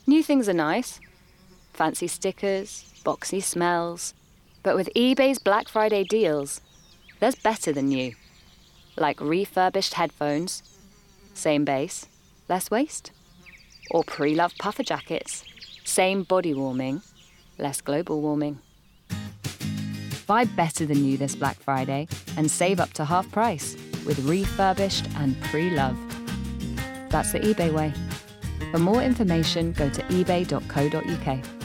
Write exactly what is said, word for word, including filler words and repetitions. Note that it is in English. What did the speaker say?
New things are nice. Fancy stickers, boxy smells. But with eBay's Black Friday deals, there's better than new. Like refurbished headphones, same bass, less waste. Or pre-loved puffer jackets, same body warming, less global warming. Buy better than new this Black Friday and save up to half price with refurbished and pre-loved. That's the eBay way. For more information, go to ebay dot co dot uk.